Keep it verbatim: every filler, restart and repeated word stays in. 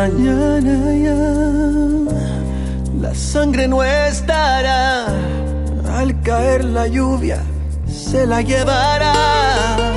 mañana ya la sangre no estará. Al caer la lluvia se la llevará.